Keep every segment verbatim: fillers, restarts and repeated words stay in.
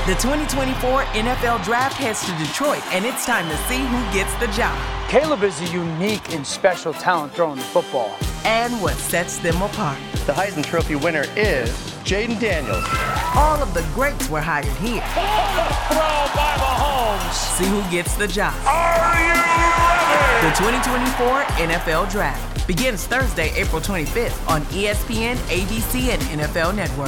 The twenty twenty-four N F L Draft heads to Detroit, and it's time to see who gets the job. Caleb is a unique and special talent throwing the football. And what sets them apart. The Heisman Trophy winner is Jaden Daniels. All of the greats were hired here. Throw by Mahomes. See who gets the job. Are you ready? The twenty twenty-four N F L Draft begins Thursday, April twenty-fifth on E S P N, A B C, and N F L Network.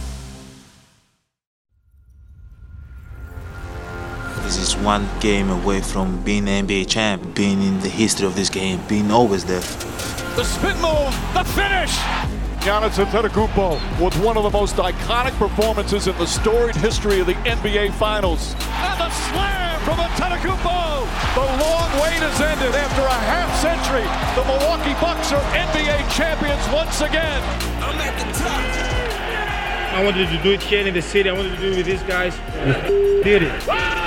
This is one game away from being an N B A champ, being in the history of this game, being always there. The spin move, the finish. Giannis Antetokounmpo with one of the most iconic performances in the storied history of the N B A Finals. And the slam from Antetokounmpo. The long wait has ended after a half century. The Milwaukee Bucks are N B A champions once again. I'm at the top. I wanted to do it here in the city. I wanted to do it with these guys. We did it.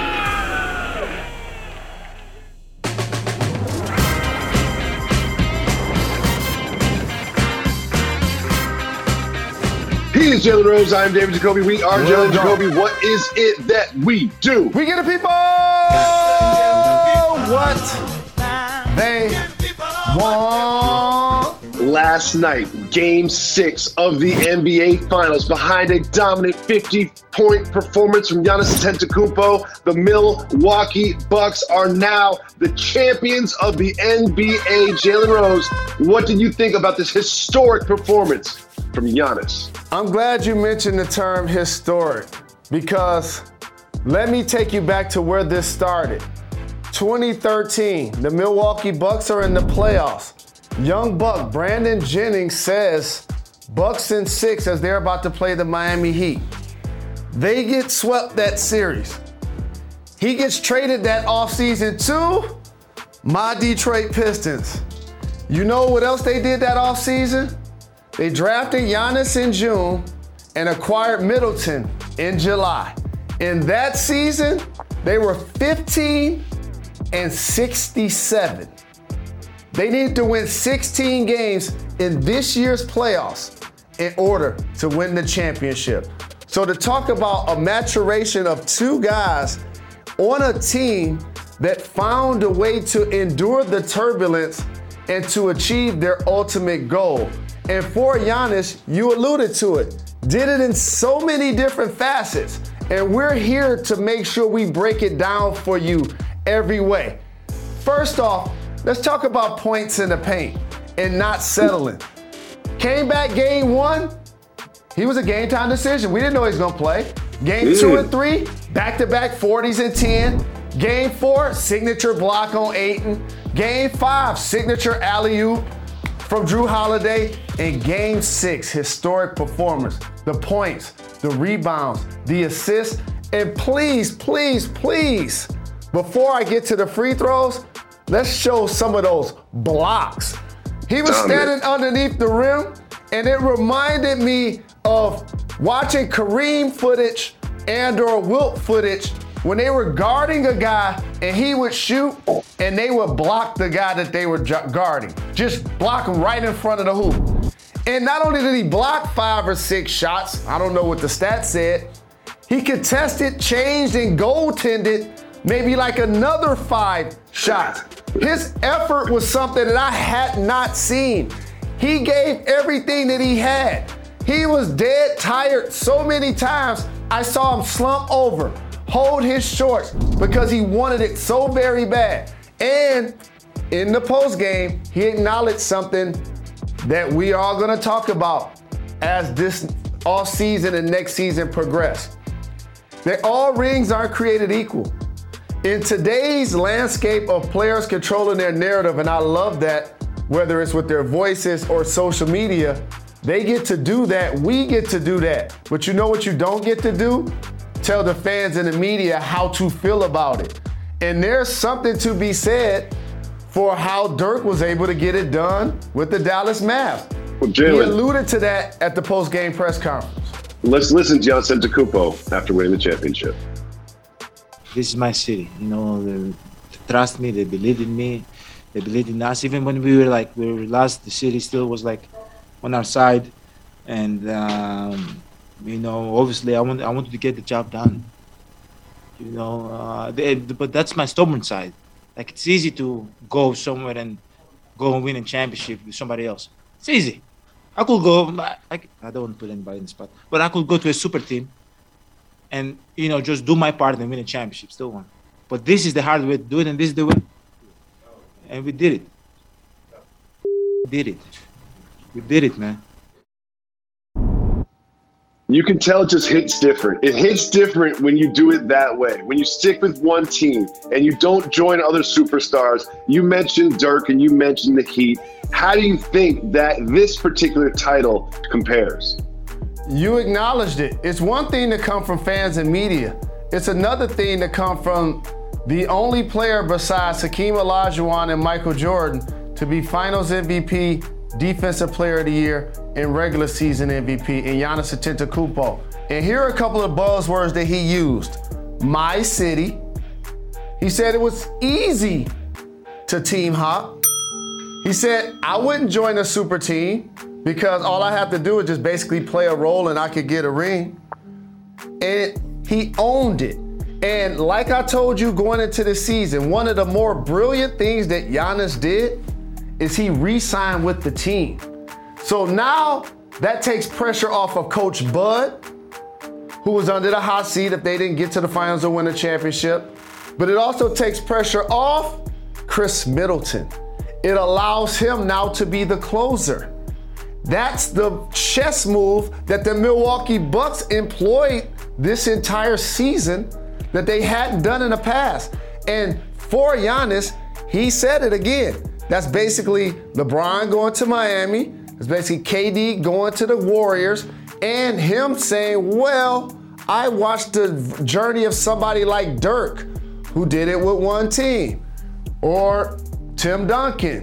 He is Jalen Rose. I'm David Jacoby. We are Jalen Jacoby. What is it that we do? We get the people what they want. Last night, game six of the N B A Finals. Behind a dominant fifty-point performance from Giannis Antetokounmpo, the Milwaukee Bucks are now the champions of the N B A. Jalen Rose, what did you think about this historic performance from Giannis? I'm glad you mentioned the term historic because let me take you back to where this started. twenty thirteen, the Milwaukee Bucks are in the playoffs. Young Buck Brandon Jennings says Bucks in six as they're about to play the Miami Heat. They get swept that series. He gets traded that offseason to my Detroit Pistons. You know what else they did that offseason? They drafted Giannis in June and acquired Middleton in July. In that season, they were fifteen and sixty-seven. They needed to win sixteen games in this year's playoffs in order to win the championship. So to talk about a maturation of two guys on a team that found a way to endure the turbulence and to achieve their ultimate goal. And for Giannis, you alluded to it, did it in so many different facets. And we're here to make sure we break it down for you every way. First off, let's talk about points in the paint and not settling. Came back game one, he was a game time decision. We didn't know he was gonna play. Game two and three, back-to-back forties and ten. Game four, signature block on Ayton. Game five, signature alley-oop from Drew Holiday. And game six, historic performance. The points, the rebounds, the assists, and please, please, please, before I get to the free throws, let's show some of those blocks. He was standing underneath the rim, and it reminded me of watching Kareem footage and or Wilt footage when they were guarding a guy and he would shoot and they would block the guy that they were guarding. Just block him right in front of the hoop. And not only did he block five or six shots, I don't know what the stats said, he contested, changed, and goaltended maybe like another five shots. His effort was something that I had not seen. He gave everything that he had. He was dead tired so many times, I saw him slump over, hold his shorts because he wanted it so very bad. And in the post game, he acknowledged something that we are gonna talk about as this offseason and next season progress. That all rings aren't created equal. In today's landscape of players controlling their narrative, and I love that, whether it's with their voices or social media, they get to do that, we get to do that. But you know what you don't get to do? Tell the fans and the media how to feel about it. And there's something to be said for how Dirk was able to get it done with the Dallas Mavs. Well, he alluded to that at the post-game press conference. Let's listen to Giannis Antetokounmpo after winning the championship. This is my city, you know, they trust me, they believe in me, they believe in us. Even when we were like, we were lost, the city still was like on our side. And, um, you know, obviously I want, I wanted to get the job done. You know, uh, they, but that's my stubborn side. Like, it's easy to go somewhere and go and win a championship with somebody else. It's easy. I could go, like, I don't want to put anybody in the spot, but I could go to a super team and, you know, just do my part and win a championship, still one. But this is the hard way to do it, and this is the way. And we did it. We did it. We did it, man. You can tell it just hits different. It hits different when you do it that way. When you stick with one team and you don't join other superstars. You mentioned Dirk and you mentioned the Heat. How do you think that this particular title compares? You acknowledged it. It's one thing to come from fans and media. It's another thing to come from the only player besides Hakeem Olajuwon and Michael Jordan to be Finals M V P, Defensive Player of the Year, and regular season M V P in Giannis Antetokounmpo. And here are a couple of buzzwords that he used. My city. He said it was easy to team hop. He said, I wouldn't join a super team because all I have to do is just basically play a role and I could get a ring. And he owned it. And like I told you going into the season, one of the more brilliant things that Giannis did is he re-signed with the team. So now that takes pressure off of Coach Bud, who was under the hot seat if they didn't get to the finals or win a championship. But it also takes pressure off Chris Middleton. It allows him now to be the closer. That's the chess move that the Milwaukee Bucks employed this entire season that they hadn't done in the past. And for Giannis, he said it again. That's basically LeBron going to Miami. It's basically K D going to the Warriors and him saying, well, I watched the journey of somebody like Dirk who did it with one team, or Tim Duncan,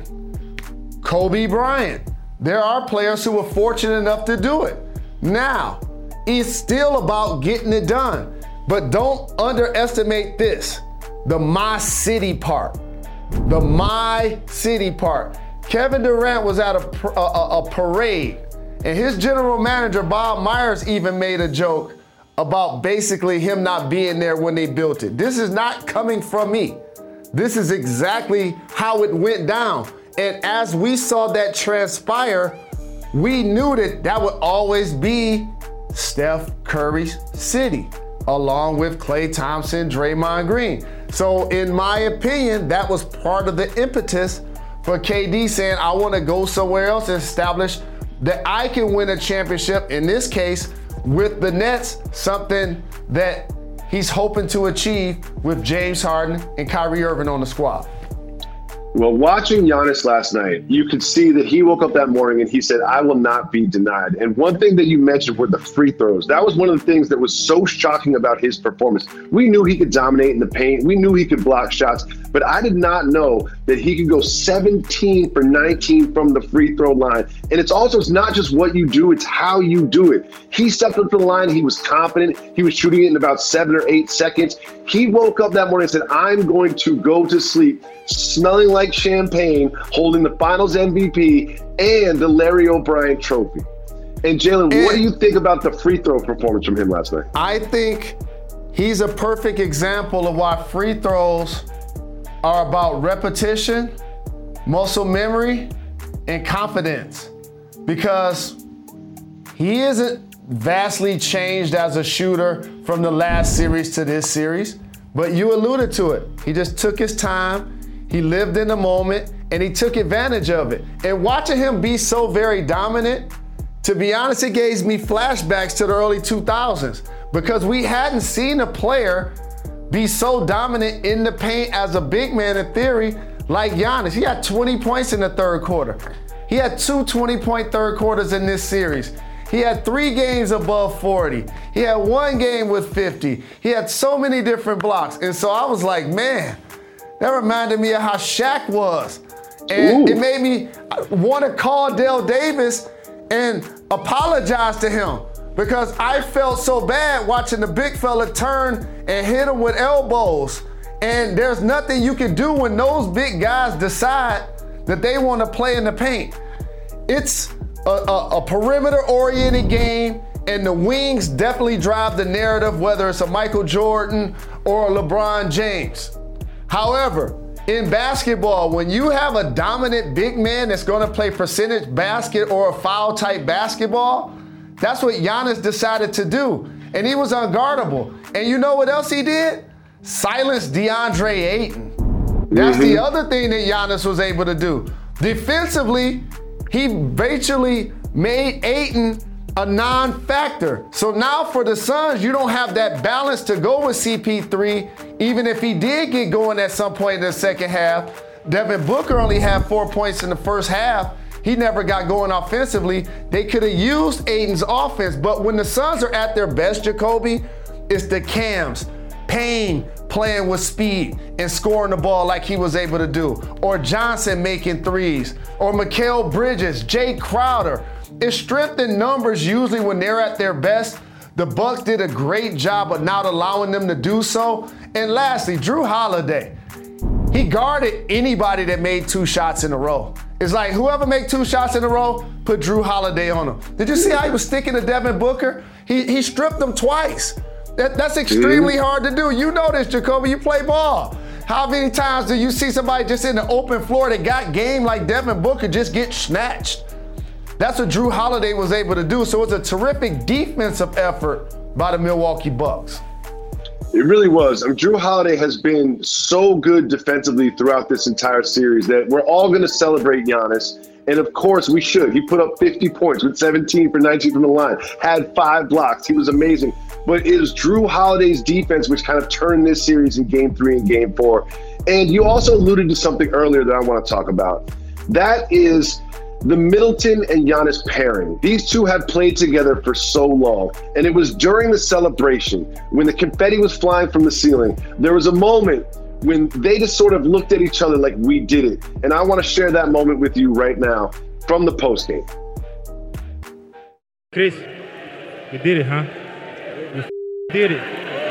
Kobe Bryant. There are players who were fortunate enough to do it. Now, it's still about getting it done. But don't underestimate this, the my city part. The my city part. Kevin Durant was at a, a, a parade, and his general manager, Bob Myers, even made a joke about basically him not being there when they built it. This is not coming from me. This is exactly how it went down. And as we saw that transpire, we knew that that would always be Steph Curry's city, along with Klay Thompson, Draymond Green. So in my opinion, that was part of the impetus for K D saying, I want to go somewhere else and establish that I can win a championship, in this case, with the Nets, something that he's hoping to achieve with James Harden and Kyrie Irving on the squad. Well, watching Giannis last night, you could see that he woke up that morning and he said, I will not be denied. And one thing that you mentioned were the free throws. That was one of the things that was so shocking about his performance. We knew he could dominate in the paint. We knew he could block shots, but I did not know that he could go seventeen for nineteen from the free throw line. And it's also, it's not just what you do, it's how you do it. He stepped up to the line. He was confident. He was shooting it in about seven or eight seconds. He woke up that morning and said, I'm going to go to sleep smelling like champagne, holding the Finals M V P and the Larry O'Brien trophy. And Jalen, what do you think about the free throw performance from him last night? I think he's a perfect example of why free throws are about repetition, muscle memory, and confidence. Because he isn't vastly changed as a shooter from the last series to this series, but you alluded to it. He just took his time. He lived in the moment, and he took advantage of it. And watching him be so very dominant, to be honest, it gave me flashbacks to the early two thousands because we hadn't seen a player be so dominant in the paint as a big man in theory like Giannis. He had twenty points in the third quarter. He had two twenty-point third quarters in this series. He had three games above forty. He had one game with fifty. He had so many different blocks. And so I was like, man, that reminded me of how Shaq was. And Ooh. It made me want to call Dale Davis and apologize to him because I felt so bad watching the big fella turn and hit him with elbows. And there's nothing you can do when those big guys decide that they want to play in the paint. It's a, a, a perimeter-oriented game. And the wings definitely drive the narrative, whether it's a Michael Jordan or a LeBron James. However, in basketball, when you have a dominant big man that's gonna play percentage basket or a foul type basketball, that's what Giannis decided to do. And he was unguardable. And you know what else he did? Silence DeAndre Ayton. That's mm-hmm. the other thing that Giannis was able to do. Defensively, he virtually made Ayton a non-factor. So now for the Suns, you don't have that balance to go with C P three, even if he did get going at some point in the second half. Devin Booker only had four points in the first half. He never got going offensively. They could have used Ayton's offense, but when the Suns are at their best, Jacoby, it's the Cams, Payne playing with speed and scoring the ball like he was able to do, or Johnson making threes, or Mikal Bridges, Jay Crowder. It's strength in numbers usually when they're at their best. The Bucks did a great job of not allowing them to do so. And lastly, Jrue Holiday. He guarded anybody that made two shots in a row. It's like whoever made two shots in a row, put Jrue Holiday on him. Did you see how he was sticking to Devin Booker? He, he stripped him twice. That, that's extremely hard to do. You know this, Jacoby, you play ball. How many times do you see somebody just in the open floor that got game like Devin Booker just get snatched? That's what Jrue Holiday was able to do. So it's a terrific defensive effort by the Milwaukee Bucks. It really was. I mean, Jrue Holiday has been so good defensively throughout this entire series that we're all going to celebrate Giannis. And of course we should. He put up fifty points with seventeen for nineteen from the line, had five blocks. He was amazing. But it was Jrue Holiday's defense which kind of turned this series in game three and game four. And you also alluded to something earlier that I want to talk about. That is the Middleton and Giannis pairing. These two had played together for so long. And it was during the celebration when the confetti was flying from the ceiling. There was a moment when they just sort of looked at each other like, we did it. And I want to share that moment with you right now from the postgame. Chris, you did it, huh? You did it.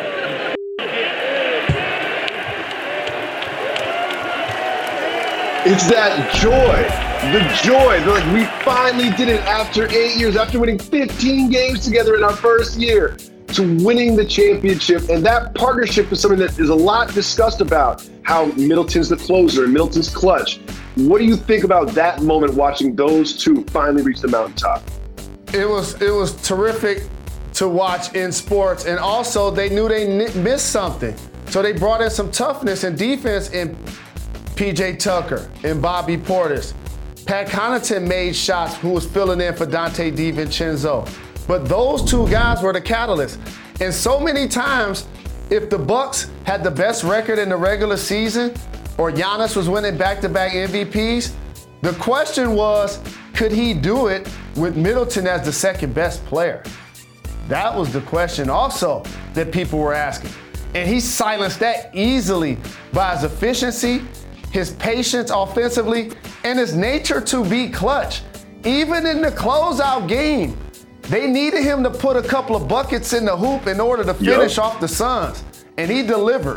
It's that joy. The joy. They're like, we finally did it after eight years, after winning fifteen games together in our first year, to winning the championship. And that partnership is something that is a lot discussed about, how Middleton's the closer and Middleton's clutch. What do you think about that moment, watching those two finally reach the mountaintop? It was it was terrific to watch in sports, and also they knew they missed something. So they brought in some toughness and defense in P J Tucker and Bobby Portis. Pat Connaughton made shots, who was filling in for Dante DiVincenzo. But those two guys were the catalyst. And so many times, if the Bucks had the best record in the regular season, or Giannis was winning back-to-back M V Ps, the question was, could he do it with Middleton as the second best player? That was the question also that people were asking. And he silenced that easily by his efficiency, his patience offensively, and his nature to be clutch. Even in the closeout game, they needed him to put a couple of buckets in the hoop in order to finish yep. off the Suns, and he delivered.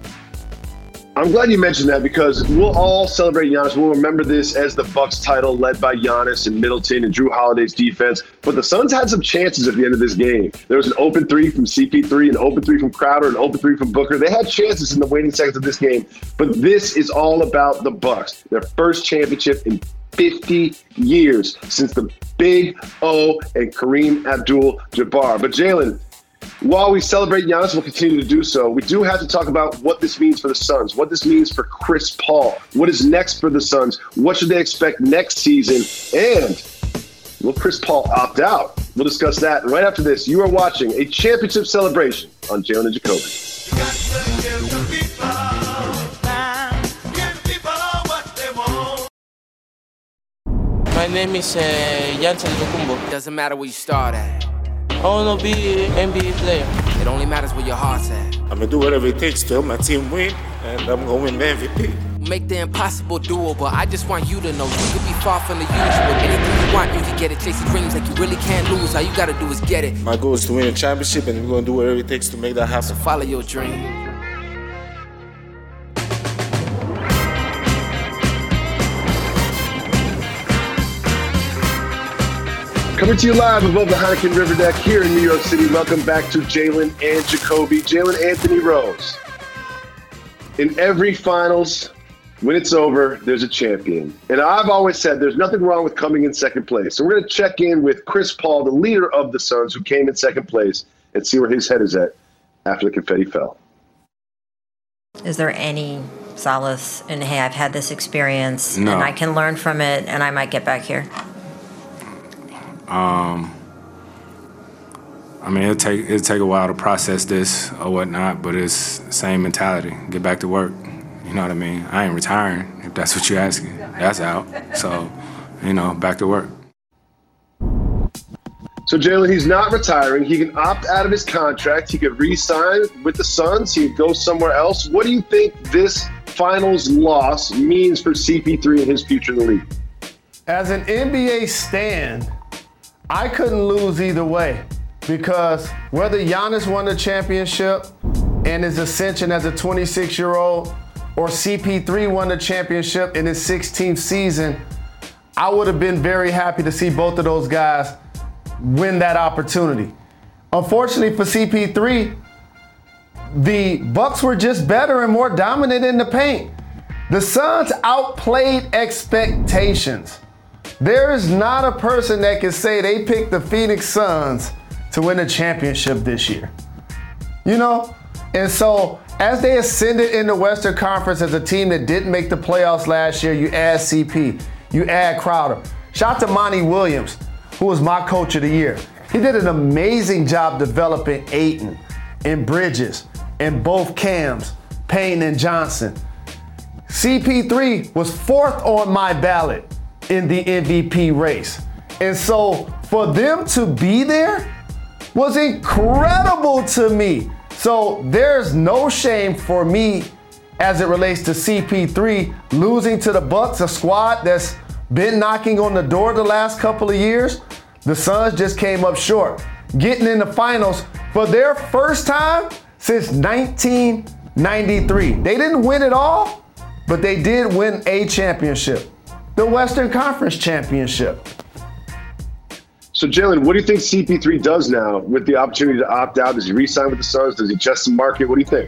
I'm glad you mentioned that, because we'll all celebrate Giannis. We'll remember this as the Bucks title led by Giannis and Middleton and Jrue Holiday's defense. But the Suns had some chances at the end of this game. There was an open three from C P three, an open three from Crowder, an open three from Booker. They had chances in the waning seconds of this game. But this is all about the Bucks, their first championship in fifty years since the Big O and Kareem Abdul-Jabbar. But Jalen, while we celebrate Giannis, we'll continue to do so, we do have to talk about what this means for the Suns, what this means for Chris Paul, what is next for the Suns, what should they expect next season, and will Chris Paul opt out? We'll discuss that right after this. You are watching a championship celebration on Jalen and Jacoby. My name is uh, Giannis Antetokounmpo. Doesn't matter where you start at. I want to be an N B A player. It only matters where your heart's at. I'm going to do whatever it takes to help my team win, and I'm going to win the M V P. Make the impossible doable. I just want you to know you could be far from the usual. Anything you want, you can get it. Chase your dreams like you really can't lose. All you got to do is get it. My goal is to win a championship, and we're going to do whatever it takes to make that happen. So follow your dream. Coming to you live above the Heineken River Deck here in New York City. Welcome back to Jalen and Jacoby. Jalen Anthony Rose. In every finals, when it's over, there's a champion. And I've always said there's nothing wrong with coming in second place. So we're going to check in with Chris Paul, the leader of the Suns, who came in second place, and see where his head is at after the confetti fell. Is there any solace in, hey, I've had this experience, no. and I can learn from it, and I might get back here? Um, I mean, it'll take it'll take a while to process this or whatnot, but it's the same mentality. Get back to work. You know what I mean? I ain't retiring, if that's what you're asking. That's out. So, you know, back to work. So, Jalen, he's not retiring. He can opt out of his contract. He could re-sign with the Suns. He could go somewhere else. What do you think this finals loss means for C P three and his future in the league? As an N B A stan, I couldn't lose either way, because whether Giannis won the championship and his ascension as a twenty-six-year-old, or C P three won the championship in his sixteenth season, I would have been very happy to see both of those guys win that opportunity. Unfortunately for C P three, the Bucks were just better and more dominant in the paint. The Suns outplayed expectations. There is not a person that can say they picked the Phoenix Suns to win a championship this year. You know? And so, as they ascended in the Western Conference as a team that didn't make the playoffs last year, you add C P, you add Crowder. Shout out to Monty Williams, who was my coach of the year. He did an amazing job developing Ayton and Bridges and both Cams, Payne and Johnson. C P three was fourth on my ballot in the M V P race. And so for them to be there was incredible to me. So there's no shame for me as it relates to C P three losing to the Bucks, a squad that's been knocking on the door the last couple of years. The Suns just came up short, getting in the finals for their first time since nineteen ninety-three. They didn't win it all, but they did win a championship, the Western Conference championship. So, Jalen, what do you think C P three does now with the opportunity to opt out? Does he re-sign with the Suns? Does he test the market? What do you think?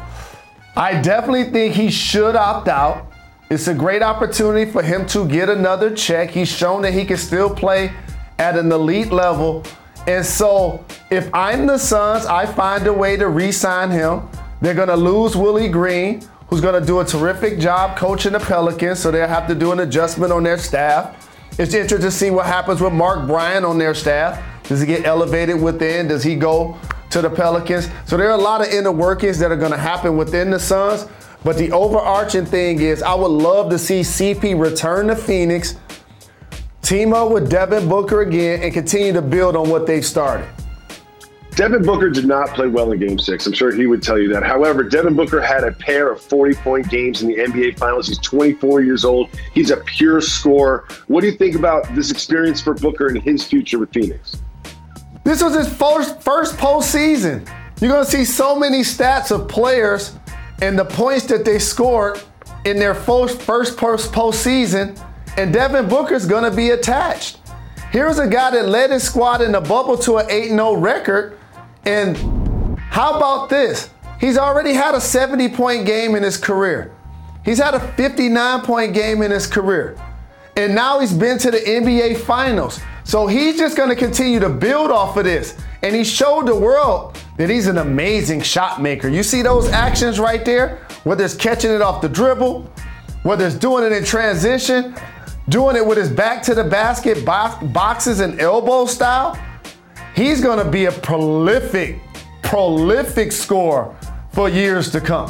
I definitely think he should opt out. It's a great opportunity for him to get another check. He's shown that he can still play at an elite level. And so if I'm the Suns, I find a way to re-sign him. They're going to lose Willie Green, who's going to do a terrific job coaching the Pelicans, so they'll have to do an adjustment on their staff. It's interesting to see what happens with Mark Bryant on their staff. Does he get elevated within? Does he go to the Pelicans? So there are a lot of inner workings that are going to happen within the Suns. But the overarching thing is I would love to see C P return to Phoenix, team up with Devin Booker again, and continue to build on what they've started. Devin Booker did not play well in Game six. I'm sure he would tell you that. However, Devin Booker had a pair of forty-point games in the N B A Finals. He's twenty-four years old. He's a pure scorer. What do you think about this experience for Booker and his future with Phoenix? This was his first, first postseason. You're going to see so many stats of players and the points that they scored in their first, first postseason, and Devin Booker's going to be attached. Here's a guy that led his squad in the bubble to an eight and oh record. And how about this? He's already had a seventy-point game in his career. He's had a fifty-nine point game in his career. And now he's been to the N B A Finals. So he's just going to continue to build off of this. And he showed the world that he's an amazing shot maker. You see those actions right there? Whether it's catching it off the dribble, whether it's doing it in transition, doing it with his back to the basket, boxes and elbow style. He's going to be a prolific, prolific scorer for years to come.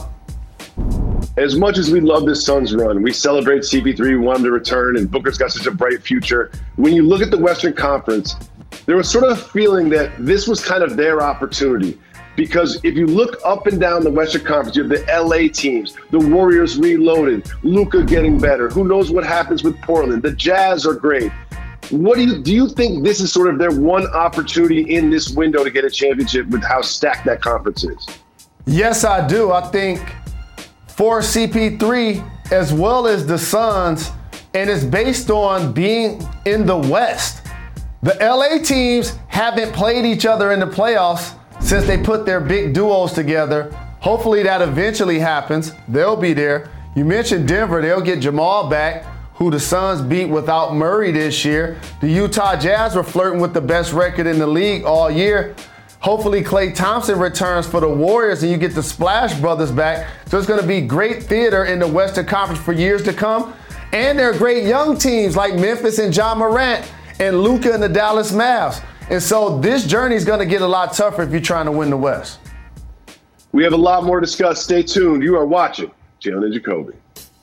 As much as we love this Suns run, we celebrate C P three, we want him to return, and Booker's got such a bright future. When you look at the Western Conference, there was sort of a feeling that this was kind of their opportunity. Because if you look up and down the Western Conference, you have the L A teams, the Warriors reloaded, Luka getting better. Who knows what happens with Portland? The Jazz are great. What do you do you think this is sort of their one opportunity in this window to get a championship with how stacked that conference is? Yes, I do. I think for C P three as well as the Suns, and it's based on being in the West. The L A teams haven't played each other in the playoffs since they put their big duos together. Hopefully that eventually happens. They'll be there. You mentioned Denver. They'll get Jamal back, who the Suns beat without Murray this year. The Utah Jazz were flirting with the best record in the league all year. Hopefully Klay Thompson returns for the Warriors and you get the Splash Brothers back. So it's going to be great theater in the Western Conference for years to come. And there are great young teams like Memphis and Ja Morant and Luka and the Dallas Mavs. And so this journey is going to get a lot tougher if you're trying to win the West. We have a lot more to discuss. Stay tuned. You are watching Jalen and Jacoby.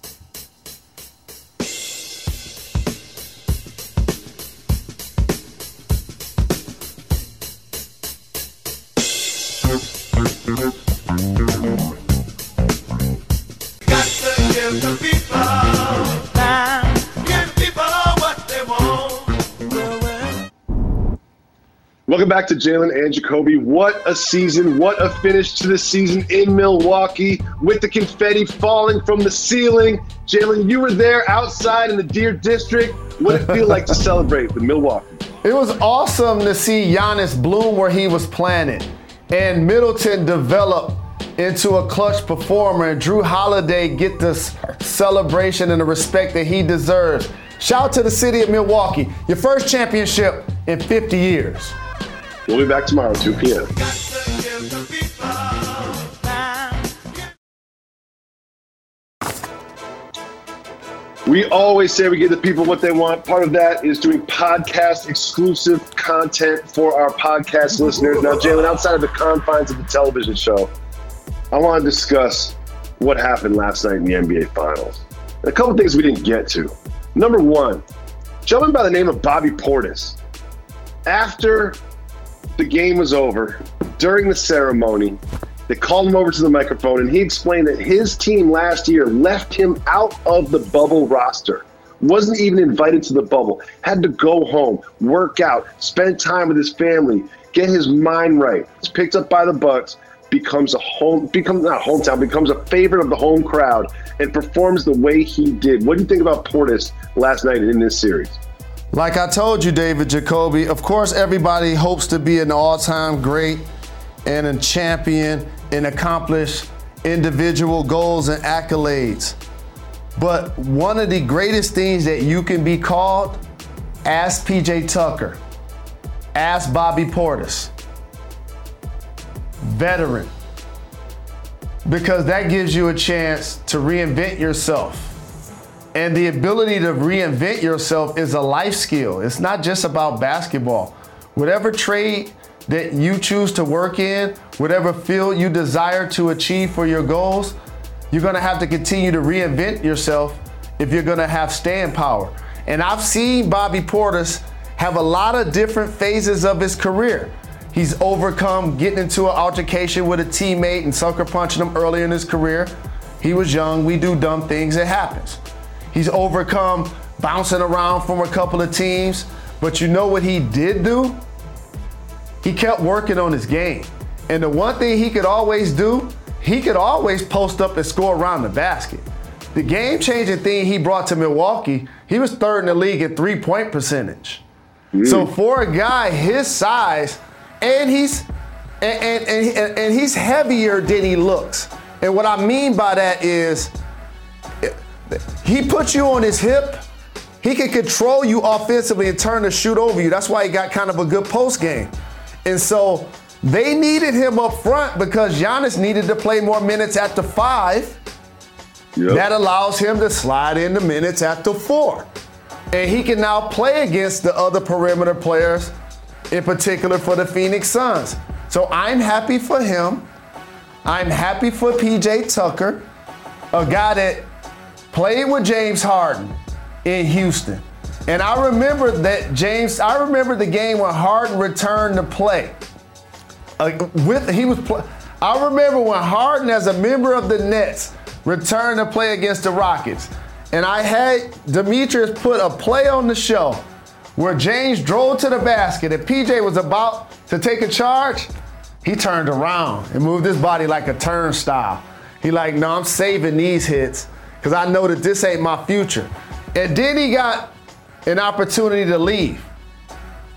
Welcome back to Jalen and Jacoby. What a season. What a finish to the season in Milwaukee with the confetti falling from the ceiling. Jalen, you were there outside in the Deer District. What did it feel like to celebrate with Milwaukee? It was awesome to see Giannis bloom where he was planted and Middleton develop into a clutch performer and Drew Holiday get the celebration and the respect that he deserves. Shout out to the city of Milwaukee. Your first championship in fifty years. We'll be back tomorrow, two p.m. We always say we give the people what they want. Part of that is doing podcast exclusive content for our podcast listeners. Now, Jalen, outside of the confines of the television show, I want to discuss what happened last night in the N B A Finals. And a couple things we didn't get to. Number one, gentleman by the name of Bobby Portis. After the game was over, during the ceremony, they called him over to the microphone and he explained that his team last year left him out of the bubble roster. Wasn't even invited to the bubble. Had to go home, work out, spend time with his family, get his mind right. He's picked up by the Bucks, becomes a home, becomes not hometown, becomes a favorite of the home crowd, and performs the way he did. What do you think about Portis last night in this series? Like I told you, David Jacoby, of course everybody hopes to be an all-time great and a champion and accomplish individual goals and accolades. But one of the greatest things that you can be called, ask P J Tucker, ask Bobby Portis, veteran, because that gives you a chance to reinvent yourself. And the ability to reinvent yourself is a life skill. It's not just about basketball. Whatever trade that you choose to work in, whatever field you desire to achieve for your goals, you're gonna have to continue to reinvent yourself if you're gonna have staying power. And I've seen Bobby Portis have a lot of different phases of his career. He's overcome getting into an altercation with a teammate and sucker punching him earlier in his career. He was young, we do dumb things, it happens. He's overcome bouncing around from a couple of teams, but you know what he did do? He kept working on his game. And the one thing he could always do, he could always post up and score around the basket. The game-changing thing he brought to Milwaukee, he was third in the league in three-point percentage. Mm. So for a guy his size, and he's and, and, and, and he's heavier than he looks. And what I mean by that is, he puts you on his hip. He can control you offensively and turn the shoot over you. That's why he got kind of a good post game. And so they needed him up front because Giannis needed to play more minutes at the five. Yep. That allows him to slide in the minutes at the four. And he can now play against the other perimeter players, in particular for the Phoenix Suns. So I'm happy for him. I'm happy for P J Tucker, a guy that played with James Harden in Houston. And I remember that James, I remember the game when Harden returned to play. Uh, with he was, play, I remember when Harden, as a member of the Nets, returned to play against the Rockets. And I had Demetrius put a play on the show where James drove to the basket and P J was about to take a charge. He turned around and moved his body like a turnstile. He like, no, I'm saving these hits because I know that this ain't my future. And then he got an opportunity to leave.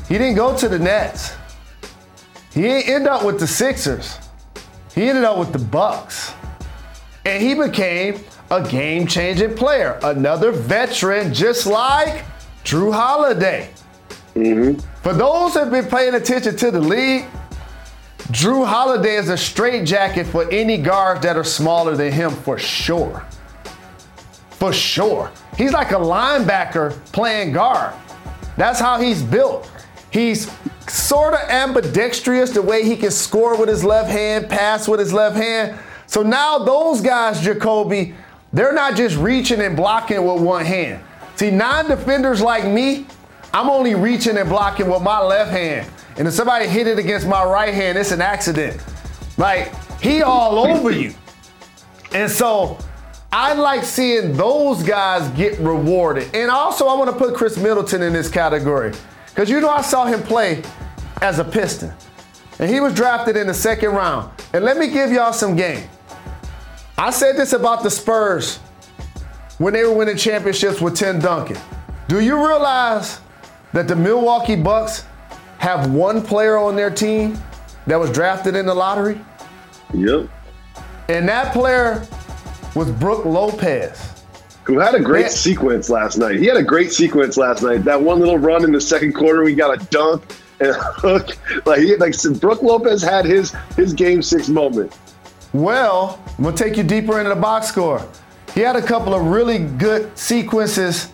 He didn't go to the Nets. He didn't end up with the Sixers. He ended up with the Bucks. And he became a game-changing player. Another veteran just like Drew Holiday. Mm-hmm. For those that have been paying attention to the league, Drew Holiday is a straitjacket for any guards that are smaller than him for sure. For sure. He's like a linebacker playing guard. That's how he's built. He's sort of ambidextrous, the way he can score with his left hand, pass with his left hand. So now those guys, Jacoby, they're not just reaching and blocking with one hand. See, non-defenders like me, I'm only reaching and blocking with my left hand. And if somebody hit it against my right hand, it's an accident. Like, he all over you. And so I like seeing those guys get rewarded. And also I want to put Chris Middleton in this category. Because you know I saw him play as a Piston. And he was drafted in the second round. And let me give y'all some game. I said this about the Spurs when they were winning championships with Tim Duncan. Do you realize that the Milwaukee Bucks have one player on their team that was drafted in the lottery? Yep. And that player was Brook Lopez. Who had a great Man. sequence last night. He had a great sequence last night. That one little run in the second quarter, we got a dunk and a hook. Like, he, like Brook Lopez had his, his game six moment. Well, I'm gonna take you deeper into the box score. He had a couple of really good sequences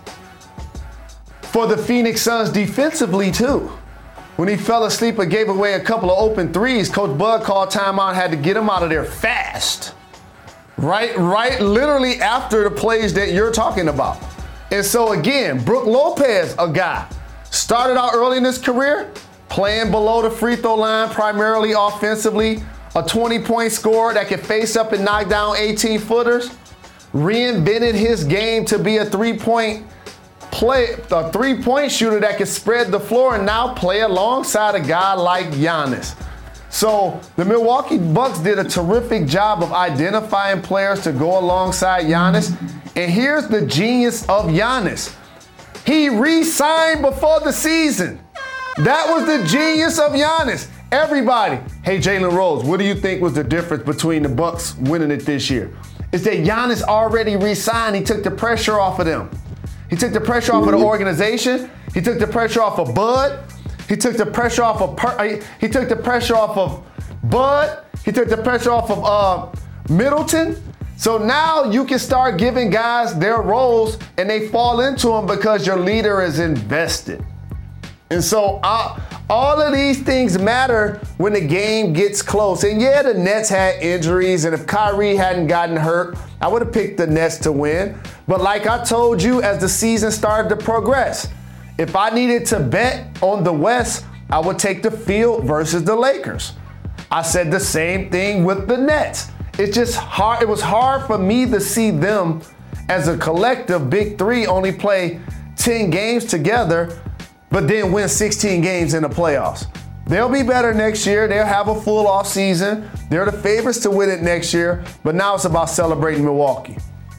for the Phoenix Suns defensively too. When he fell asleep and gave away a couple of open threes, Coach Bud called timeout, had to get him out of there fast. Right, right, literally after the plays that you're talking about. And so again, Brook Lopez, a guy, started out early in his career, playing below the free throw line, primarily offensively, a twenty-point scorer that can face up and knock down eighteen-footers, reinvented his game to be a three-point play, a three-point shooter that can spread the floor and now play alongside a guy like Giannis. So the Milwaukee Bucks did a terrific job of identifying players to go alongside Giannis. And here's the genius of Giannis. He re-signed before the season. That was the genius of Giannis. Everybody, hey, Jalen Rose, what do you think was the difference between the Bucks winning it this year? It's that Giannis already re-signed. He took the pressure off of them. He took the pressure off of the organization. He took the pressure off of Bud. He took the pressure off of per- he took the pressure off of Bud. He took the pressure off of uh, Middleton. So now you can start giving guys their roles and they fall into them because your leader is invested. And so uh, all of these things matter when the game gets close. And yeah, the Nets had injuries, and if Kyrie hadn't gotten hurt, I would have picked the Nets to win. But like I told you, as the season started to progress, if I needed to bet on the West, I would take the field versus the Lakers. I said the same thing with the Nets. It's just hard. It was hard for me to see them as a collective big three only play ten games together, but then win sixteen games in the playoffs. They'll be better next year. They'll have a full off season. They're the favorites to win it next year, but now it's about celebrating Milwaukee.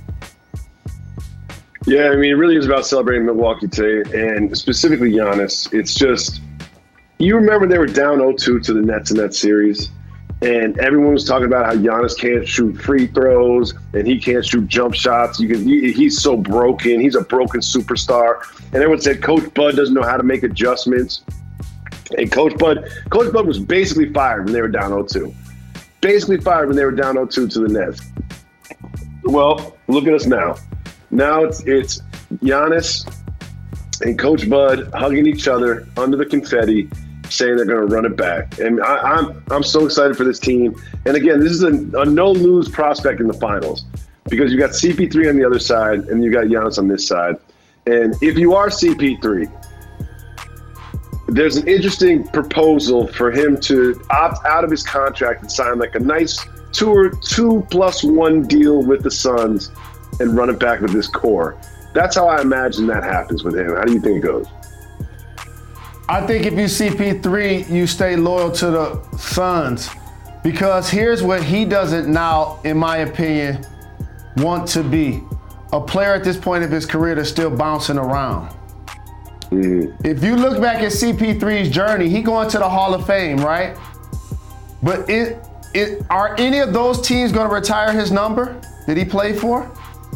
Yeah, I mean, it really is about celebrating Milwaukee today, and specifically Giannis. It's just, you remember they were down oh two to the Nets in that series, and everyone was talking about how Giannis can't shoot free throws and he can't shoot jump shots. You can, he, he's so broken. He's a broken superstar. And everyone said Coach Bud doesn't know how to make adjustments. And Coach Bud, Coach Bud was basically fired when they were down oh two. Basically fired when they were down oh two to the Nets. Well, look at us now. Now it's it's Giannis and Coach Bud hugging each other under the confetti, saying they're going to run it back. And I, I'm I'm so excited for this team. And again, this is a, a no-lose prospect in the finals because you got C P three on the other side and you got Giannis on this side. And if you are C P three, there's an interesting proposal for him to opt out of his contract and sign like a nice two or two plus one deal with the Suns and run it back with this core. That's how I imagine that happens with him. How do you think it goes? I think if you C P three, you stay loyal to the Suns because here's what he doesn't now, in my opinion, want to be. A player at this point of his career that's still bouncing around. Mm-hmm. If you look back at C P three's journey, he going to the Hall of Fame, right? But it, it, are any of those teams going to retire his number that he played for?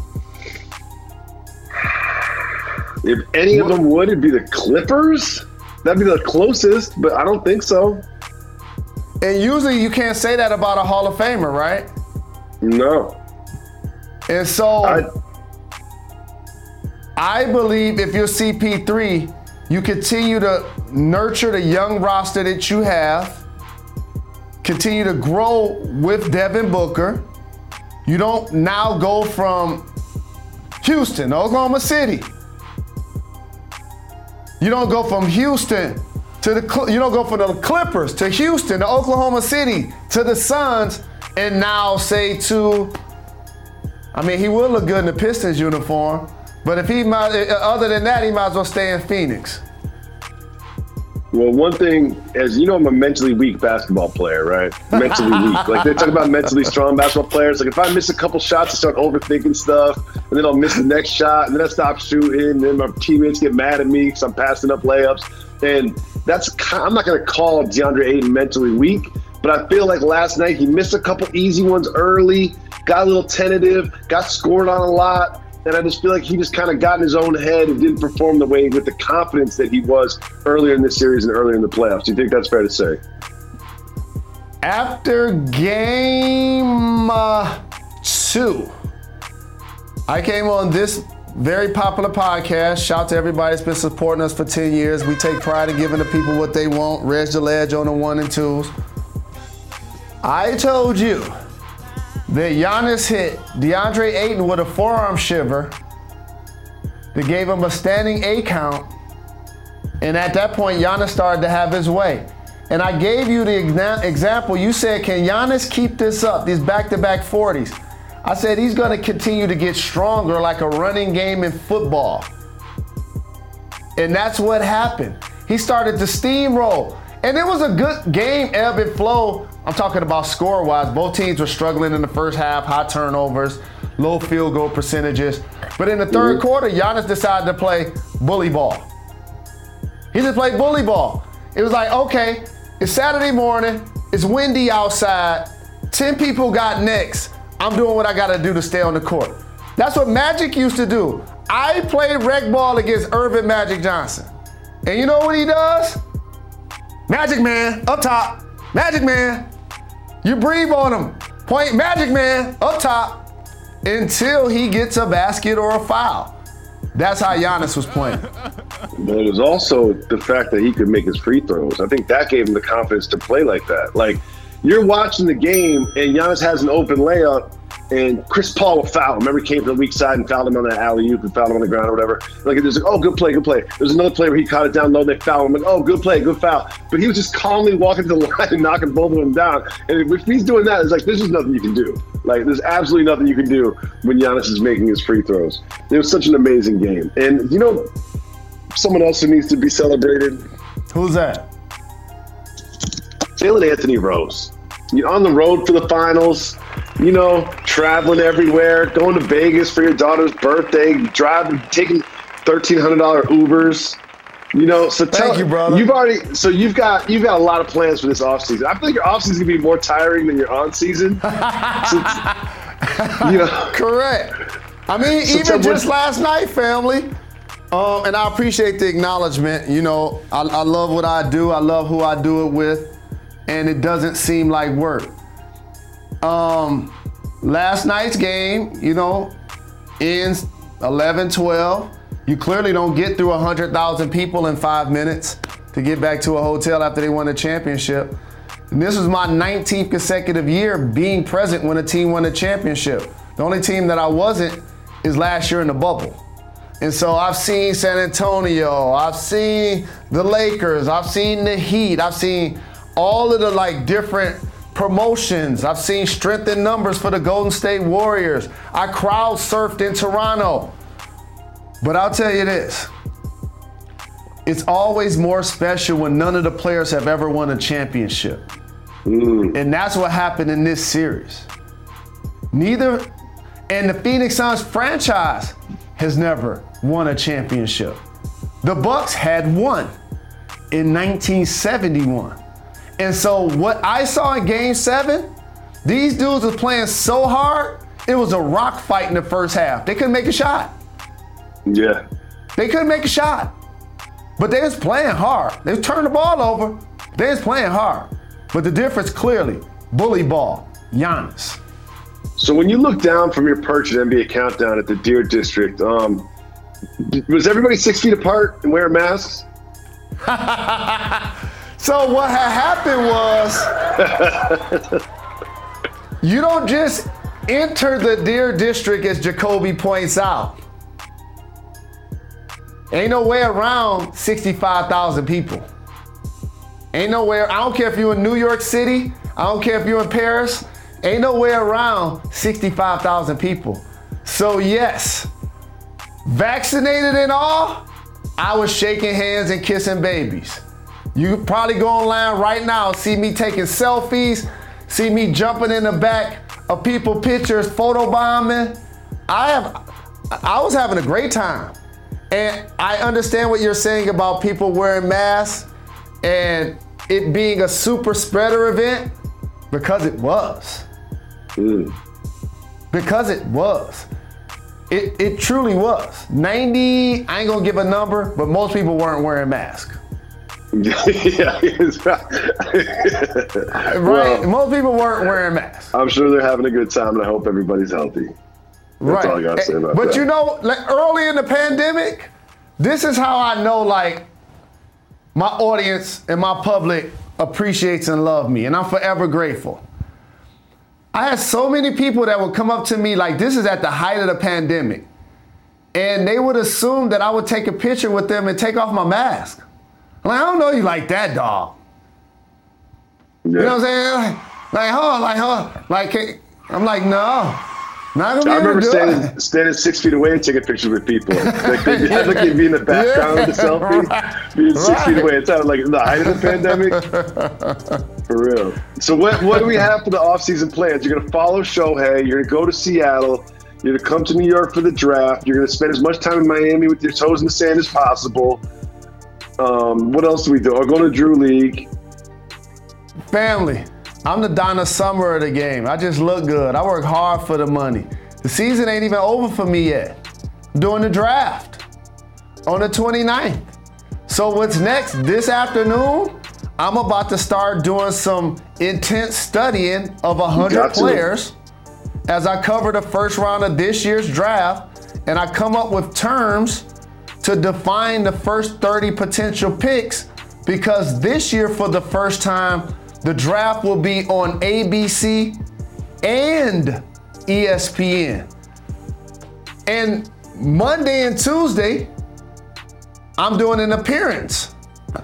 If any of them would, it'd be the Clippers. That'd be the closest, but I don't think so. And usually you can't say that about a Hall of Famer, right? No. And so I, I believe if you're C P three, you continue to nurture the young roster that you have, continue to grow with Devin Booker. You don't now go from Houston to Oklahoma City. You don't go from Houston to the, you don't go from the Clippers to Houston to Oklahoma City to the Suns, and now say to, I mean, he will look good in the Pistons uniform, but if he might, other than that, he might as well stay in Phoenix. Well, one thing, as you know, I'm a mentally weak basketball player, right? Mentally weak. Like, they talk about mentally strong basketball players. Like, if I miss a couple shots, I start overthinking stuff, and then I'll miss the next shot, and then I stop shooting, and then my teammates get mad at me because I'm passing up layups. And that's, I'm not going to call DeAndre Ayton mentally weak, but I feel like last night he missed a couple easy ones early, got a little tentative, got scored on a lot. And I just feel like he just kind of got in his own head and didn't perform the way with the confidence that he was earlier in this series and earlier in the playoffs. Do you think that's fair to say? After game uh, two, I came on this very popular podcast. Shout out to everybody that's been supporting us for ten years. We take pride in giving the people what they want. Reg the Ledge on the one and twos. I told you that Giannis hit DeAndre Ayton with a forearm shiver that gave him a standing A count. And at that point, Giannis started to have his way. And I gave you the exa- example. You said, can Giannis keep this up, these back-to-back forties? I said, he's going to continue to get stronger like a running game in football. And that's what happened. He started to steamroll. And it was a good game, ebb and flow. I'm talking about score-wise. Both teams were struggling in the first half, high turnovers, low field goal percentages. But in the third mm-hmm. quarter, Giannis decided to play bully ball. He just played bully ball. It was like, okay, it's Saturday morning, it's windy outside, ten people got nicks. I'm doing what I gotta do to stay on the court. That's what Magic used to do. I played rec ball against Earvin Magic Johnson. And you know what he does? Magic Man, up top. Magic Man. You breathe on him. Point Magic Man, up top. Until he gets a basket or a foul. That's how Giannis was playing. But it was also the fact that he could make his free throws. I think that gave him the confidence to play like that. Like, you're watching the game and Giannis has an open layup and Chris Paul will foul him. Remember, he came from the weak side and fouled him on that alley-oop and fouled him on the ground or whatever. Like, there's like, oh, good play, good play. There's another play where he caught it down low and they fouled him. Like, oh, good play, good foul. But he was just calmly walking to the line and knocking both of them down. And if he's doing that, it's like, there's just nothing you can do. Like, there's absolutely nothing you can do when Giannis is making his free throws. It was such an amazing game. And, you know, someone else who needs to be celebrated. Who's that? Jalen Anthony Rose. You're on the road for the finals, you know, traveling everywhere, going to Vegas for your daughter's birthday, driving, taking thirteen hundred dollars Ubers, you know. So tell, Thank you, brother. You've already, so you've got you've got a lot of plans for this offseason. I feel like your offseason is gonna be more tiring than your on season. so, you know, correct. I mean, so even just last night, family. Um, and I appreciate the acknowledgement. You know, I, I love what I do. I love who I do it with. And it doesn't seem like work. Um, last night's game, you know, ends eleven twelve. You clearly don't get through one hundred thousand people in five minutes to get back to a hotel after they won a championship. And this was my nineteenth consecutive year being present when a team won a championship. The only team that I wasn't is last year in the bubble. And so I've seen San Antonio, I've seen the Lakers, I've seen the Heat, I've seen all of the like different promotions. I've seen strength in numbers for the Golden State Warriors. I crowd surfed in Toronto. But I'll tell you this, it's always more special when none of the players have ever won a championship. Mm. And that's what happened in this series. Neither, and the Phoenix Suns franchise has never won a championship. The Bucks had won in nineteen seventy-one. And so what I saw in game seven, these dudes was playing so hard, it was a rock fight in the first half. They couldn't make a shot. Yeah. They couldn't make a shot. But they was playing hard. They turned the ball over. They was playing hard. But the difference clearly, bully ball, Giannis. So when you look down from your perch at N B A Countdown at the Deer District, um, was everybody six feet apart and wearing masks? So what had happened was, you don't just enter the Deer District, as Jacoby points out. Ain't no way around sixty-five thousand people. Ain't nowhere, I don't care if you're in New York City, I don't care if you're in Paris, ain't no way around sixty-five thousand people. So yes, vaccinated and all, I was shaking hands and kissing babies. You could probably go online right now, see me taking selfies, see me jumping in the back of people pictures, photobombing. I have, I was having a great time. And I understand what you're saying about people wearing masks and it being a super spreader event, because it was. Mm. Because it was. It, it truly was. ninety, I ain't gonna give a number, but most people weren't wearing masks. Yeah, right. Right? Well, most people weren't wearing masks. I'm sure they're having a good time, and I hope everybody's healthy. That's Right. all I gotta say about but that. you know, like early in the pandemic, this is how I know like my audience and my public appreciates and love me, and I'm forever grateful. I had so many people that would come up to me like, this is at the height of the pandemic, and they would assume that I would take a picture with them and take off my mask. I'm like, I don't know you like that, dog. Yeah. You know what I'm saying? Like, like, hold on, like, hold on. Like, I'm like, no. Not gonna be I able remember to do standing, it. standing six feet away and taking pictures with people. Like, they had like you'd be in the background Yeah. with the selfie, Right. being six Right. feet away. It sounded like the height of the pandemic. For real. So what what do we have for the off-season plans? You're gonna follow Shohei. You're gonna go to Seattle. You're gonna come to New York for the draft. You're gonna spend as much time in Miami with your toes in the sand as possible. Um, what else do we do? Or go to Drew League. Family, I'm the Donna Summer of the game. I just look good. I work hard for the money. The season ain't even over for me yet. I'm doing the draft on the twenty-ninth. So what's next? This afternoon, I'm about to start doing some intense studying of one hundred Got to. players as I cover the first round of this year's draft, and I come up with terms to define the first thirty potential picks, because this year, for the first time, the draft will be on A B C and E S P N. And Monday and Tuesday, I'm doing an appearance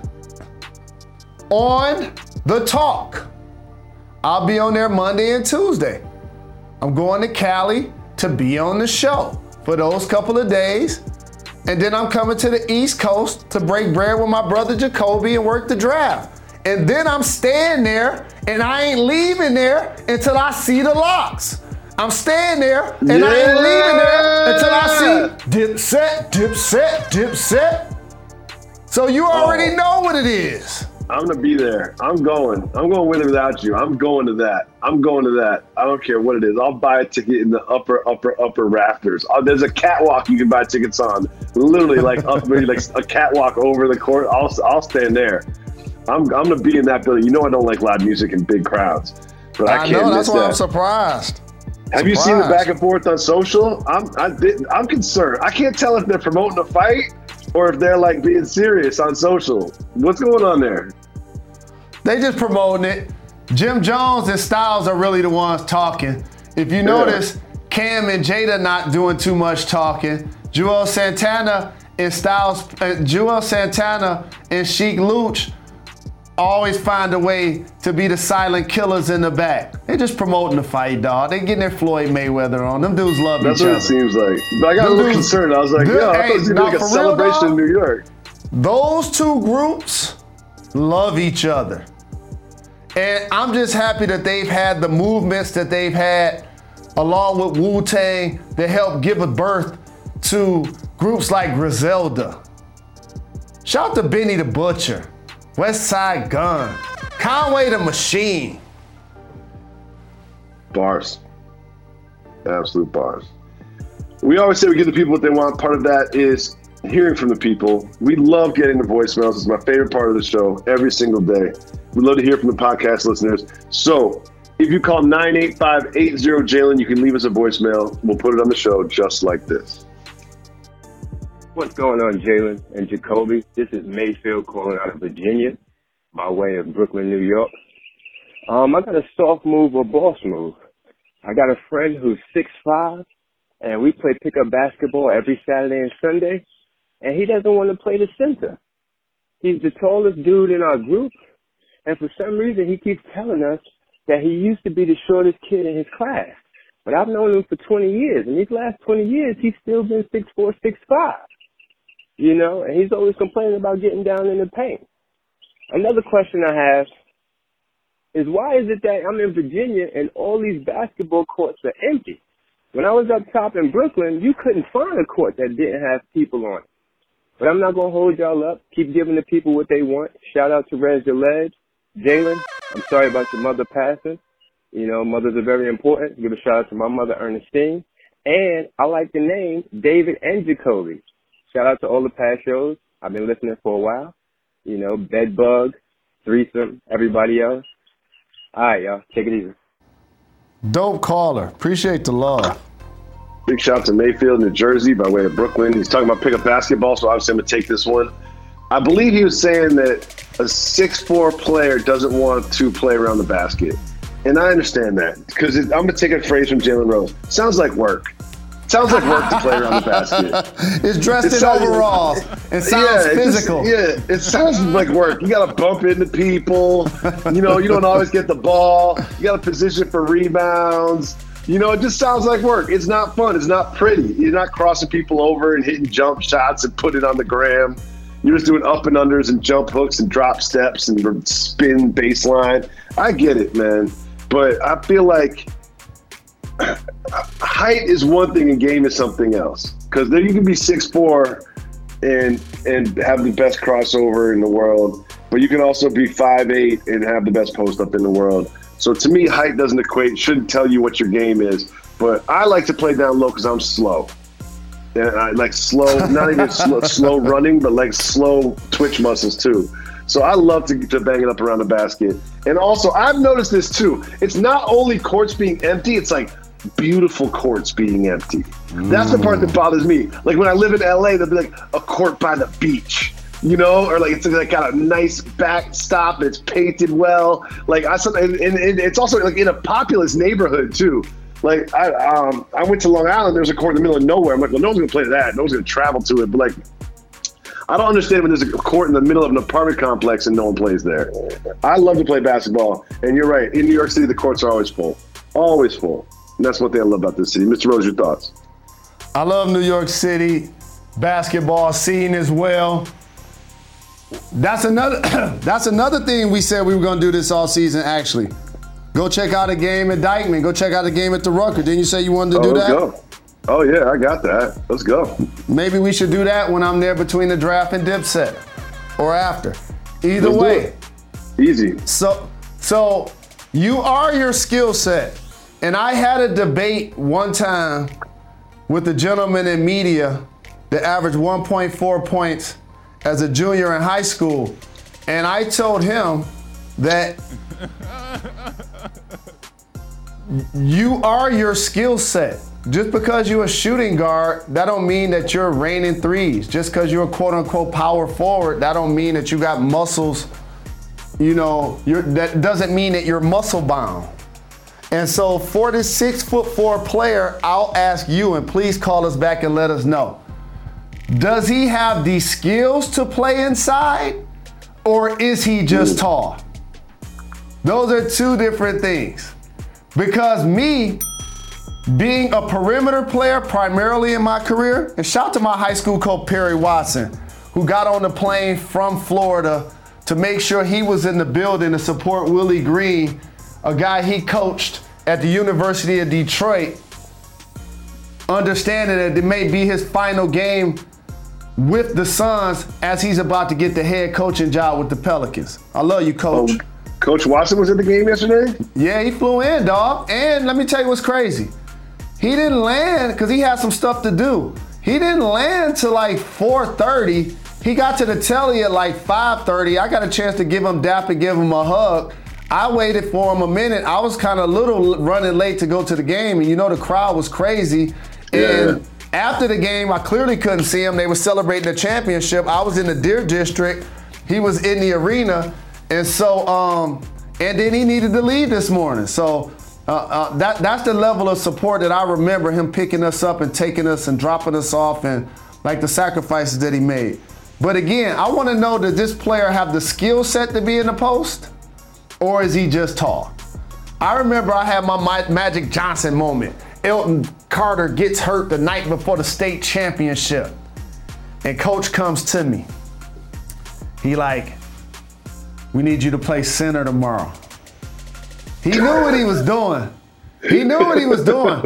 on The Talk. I'll be on there Monday and Tuesday. I'm going to Cali to be on the show for those couple of days. And then I'm coming to the East Coast to break bread with my brother Jacoby and work the draft. And then I'm staying there, and I ain't leaving there until I see the locks. I'm staying there, and Yeah. I ain't leaving there until I see Dipset, Dipset, Dipset. So you already Oh. know what it is. I'm gonna be there. I'm going. I'm going with or without you. I'm going to that. I'm going to that. I don't care what it is. I'll buy a ticket in the upper, upper, upper rafters. Uh, there's a catwalk you can buy tickets on. Literally, like up, like a catwalk over the court. I'll, I'll stand there. I'm, I'm gonna be in that building. You know, I don't like loud music and big crowds, but I, I can't know, miss that's why that. I'm surprised. Have you seen the Surprised. back and forth on social? I'm, I did, I'm concerned. I can't tell if they're promoting a fight or if they're like being serious on social. What's going on there? They just promoting it. Jim Jones and Styles are really the ones talking. If you notice, Cam and Jada not doing too much talking. Joel Santana and Styles, uh, Joel Santana and Sheik Luch always find a way to be the silent killers in the back. They just promoting the fight, dog. They getting their Floyd Mayweather on. Them dudes love That's each what other. it seems like. But I got Them a little dudes- concerned. I was like, Dude, yo, I thought hey, it was gonna nah, be like a for real, celebration dog. in New York. Those two groups love each other. And I'm just happy that they've had the movements that they've had along with Wu-Tang that helped give a birth to groups like Griselda Shout out to Benny the Butcher, West Side Gun, Conway the Machine. Bars. Absolute bars. We always say we give the people what they want. Part of that is hearing from the people. We love getting the voicemails. It's my favorite part of the show every single day. We love to hear from the podcast listeners. So if you call nine eight five eight zero Jalen, you can leave us a voicemail. We'll put it on the show just like this. What's going on, Jalen and Jacoby? This is Mayfield calling out of Virginia by way of Brooklyn, New York. Um, I got a soft move or boss move. I got a friend who's six five, and we play pickup basketball every Saturday and Sunday, and he doesn't want to play the center. He's the tallest dude in our group, and for some reason he keeps telling us that he used to be the shortest kid in his class. But I've known him for twenty years, and these last twenty years he's still been six four, six five. You know, and he's always complaining about getting down in the paint. Another question I have is why is it that I'm in Virginia and all these basketball courts are empty? When I was up top in Brooklyn, you couldn't find a court that didn't have people on it. But I'm not going to hold y'all up. Keep giving the people what they want. Shout out to Rez Jaled. Jalen, I'm sorry about your mother passing. You know, mothers are very important. Give a shout out to my mother, Ernestine. And I like the name David and Jacoby. Shout out to all the past shows. I've been listening for a while. You know, Bedbug, Threesome, everybody else. All right, y'all. Take it easy. Dope caller. Appreciate the love. Big shout out to Mayfield, New Jersey, by way of Brooklyn. He's talking about pickup basketball, so obviously I'm going to take this one. I believe he was saying that a six four player doesn't want to play around the basket. And I understand that because I'm going to take a phrase from Jalen Rose. Sounds like work. Sounds like work to play around the basket. It's dressed it in sounds, overalls. It sounds yeah, physical. It just, yeah, it sounds like work. You got to bump into people. You know, you don't always get the ball. You got to position for rebounds. You know, it just sounds like work. It's not fun. It's not pretty. You're not crossing people over and hitting jump shots and putting it on the gram. You're just doing up and unders and jump hooks and drop steps and spin baseline. I get it, man. But I feel like height is one thing and game is something else. Because there you can be six four and and have the best crossover in the world, but you can also be five eight and have the best post up in the world. So to me, height doesn't equate, shouldn't tell you what your game is. But I like to play down low because I'm slow. And I like slow, not even slow, slow running, but like slow twitch muscles too. So I love to, to bang it up around the basket. And also, I've noticed this too. It's not only courts being empty, it's like beautiful courts being empty. That's the part that bothers me. Like when I live in L A, there'll be like a court by the beach, you know, or like it's like got a nice backstop and it's painted well. Like I, and, and it's also like in a populous neighborhood too. Like I, um, I went to Long Island. There's a court in the middle of nowhere. I'm like, well, no one's gonna play that. No one's gonna travel to it. But like, I don't understand when there's a court in the middle of an apartment complex and no one plays there. I love to play basketball, and you're right. In New York City, the courts are always full, always full. And that's what they love about this city. Mister Rose, your thoughts? I love New York City basketball scene as well. That's another. That's another thing we said we were gonna do this all season. Actually, go check out a game at Dykeman. Go check out a game at the Rucker. Didn't you say you wanted to oh, do let's that? Go. Oh yeah, I got that. Let's go. Maybe we should do that when I'm there between the draft and Dipset, or after. Either Let's way, easy. So, so you are your skill set. And I had a debate one time with a gentleman in media that averaged one point four points as a junior in high school. And I told him that you are your skill set. Just because you're a shooting guard, that don't mean that you're raining threes. Just because you're a quote unquote power forward, that don't mean that you got muscles, you know, you're, that doesn't mean that you're muscle bound. And so for this six foot four player, I'll ask you, and please call us back and let us know. Does he have the skills to play inside, or is he just tall? Those are two different things. Because me, being a perimeter player primarily in my career, and shout out to my high school coach Perry Watson, who got on the plane from Florida to make sure he was in the building to support Willie Green, a guy he coached at the University of Detroit, understanding that it may be his final game with the Suns as he's about to get the head coaching job with the Pelicans. I love you, Coach. Oh, Coach Watson was at the game yesterday? Yeah, he flew in, dog. And let me tell you what's crazy. He didn't land because he had some stuff to do. He didn't land till like four thirty. He got to the telly at like five thirty. I got a chance to give him dap and give him a hug. I waited for him a minute. I was kind of a little running late to go to the game, and you know the crowd was crazy. And yeah. After the game, I clearly couldn't see him. They were celebrating the championship. I was in the Deer District. He was in the arena. And so, um, and then he needed to leave this morning. So uh, uh, that that's the level of support that I remember him picking us up and taking us and dropping us off, and like the sacrifices that he made. But again, I want to know, does this player have the skill set to be in the post, or is he just tall? I remember I had my Magic Johnson moment. Elton Carter gets hurt the night before the state championship, and coach comes to me. He like, we need you to play center tomorrow. He knew what he was doing. He knew what he was doing.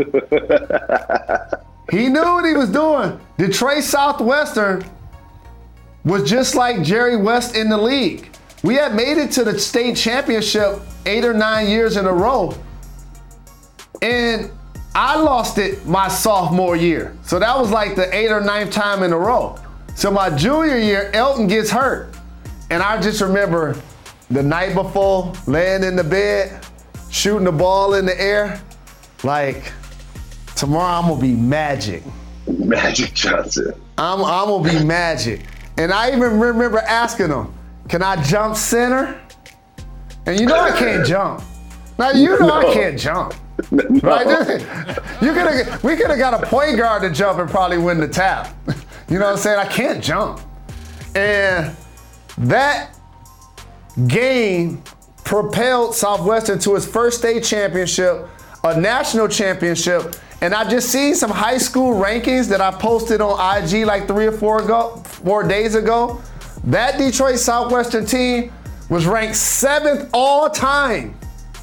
He knew what he was doing. Detroit Southwestern was just like Jerry West in the league. We had made it to the state championship eight or nine years in a row, and I lost it my sophomore year. So that was like the eighth or ninth time in a row. So my junior year, Elton gets hurt. And I just remember the night before, laying in the bed, shooting the ball in the air, like, tomorrow I'm gonna be Magic. Magic Johnson. I'm, I'm gonna be Magic. And I even remember asking him, can I jump center? And you know I can't jump. Now you know no. I can't jump. No. Right? You could have, we could have got a point guard to jump and probably win the tap. You know what I'm saying? I can't jump. And that game propelled Southwestern to its first state championship, a national championship, and I just seen some high school rankings that I posted on I G like three or four ago, four days ago. That Detroit Southwestern team was ranked seventh all time.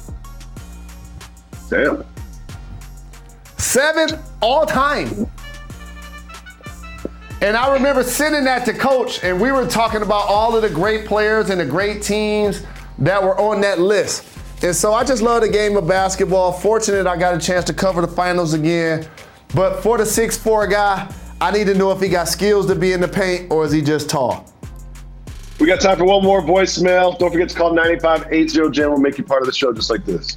Damn. Seventh all time. And I remember sitting at the coach, and we were talking about all of the great players and the great teams that were on that list. And so I just love the game of basketball. Fortunate I got a chance to cover the finals again. But for the six foot four guy, I need to know if he got skills to be in the paint, or is he just tall? We got time for one more voicemail. Don't forget to call nine eight five eight zero J. We'll make you part of the show just like this.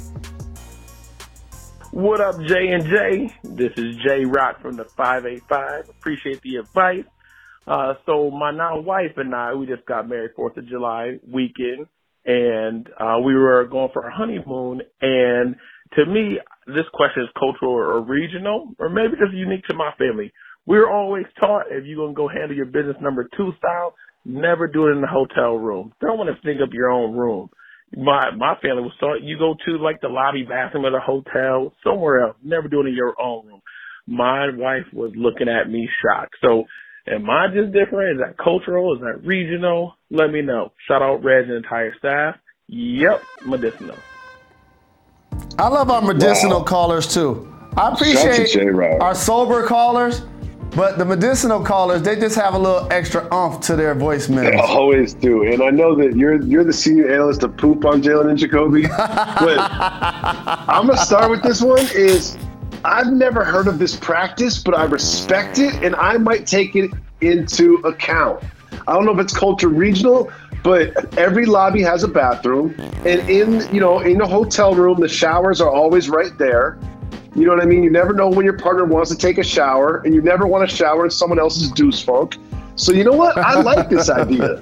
What up, J and J? This is J Rock from the five eight five. Appreciate the advice. Uh, so my now wife and I, we just got married fourth of July weekend, and uh, we were going for a honeymoon. And to me, this question is cultural or regional, or maybe just unique to my family. We were always taught, if you're going to go handle your business number two style, never do it in the hotel room. Don't want to think up your own room. My my family was taught, you go to like the lobby bathroom of the hotel, somewhere else. Never do it in your own room. My wife was looking at me shocked. So am I just different? Is that cultural? Is that regional? Let me know. Shout out Reg and the entire staff. Yep, medicinal. I love our medicinal wow. callers too. I appreciate our sober callers. But the medicinal callers, they just have a little extra oomph to their voicemails. They always do. And I know that you're you're the senior analyst of poop on Jalen and Jacoby. But I'm going to start with this one is I've never heard of this practice, but I respect it, and I might take it into account. I don't know if it's culture regional, but every lobby has a bathroom. And in, you know, in a hotel room, the showers are always right there. You know what I mean? You never know when your partner wants to take a shower, and you never want to shower in someone else's deuce funk. So you know what? I like this idea.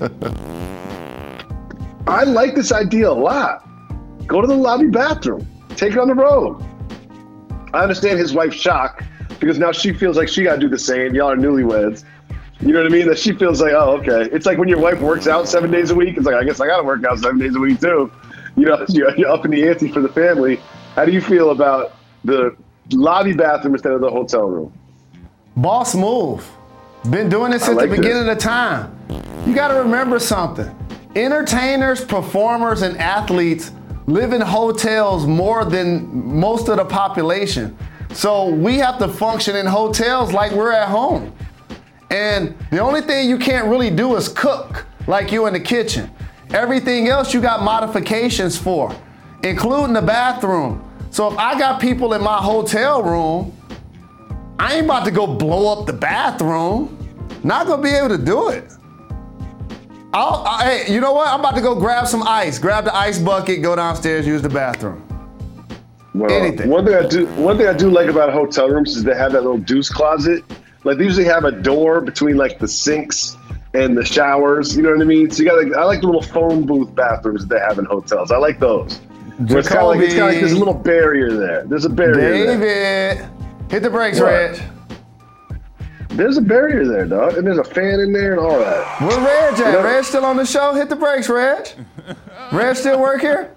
I like this idea a lot. Go to the lobby bathroom. Take it on the road. I understand his wife's shock because now she feels like she got to do the same. Y'all are newlyweds. You know what I mean? That she feels like, oh, okay. It's like when your wife works out seven days a week. It's like, I guess I got to work out seven days a week too. You know, you're up in the ante for the family. How do you feel about the lobby bathroom instead of the hotel room? Boss move. Been doing this since like the beginning this. of the time. You got to remember something. Entertainers, performers, and athletes live in hotels more than most of the population. So we have to function in hotels like we're at home. And the only thing you can't really do is cook like you in the kitchen. Everything else you got modifications for, including the bathroom. So if I got people in my hotel room, I ain't about to go blow up the bathroom. Not gonna be able to do it. I'll, I, hey, you know what? I'm about to go grab some ice. Grab the ice bucket, go downstairs, use the bathroom. Well, Anything. One thing I do, one thing I do like about hotel rooms is they have that little deuce closet. Like they usually have a door between like the sinks and the showers. You know what I mean? So you got like, I like the little phone booth bathrooms that they have in hotels. I like those. Where it's kind of like it's kind of like there's a little barrier there. There's a barrier David, there. hit the brakes, What? Reg. There's a barrier there, dog, and there's a fan in there and all that. Where Reg at? You know? Reg still on the show? Hit the brakes, Reg. Reg still work here?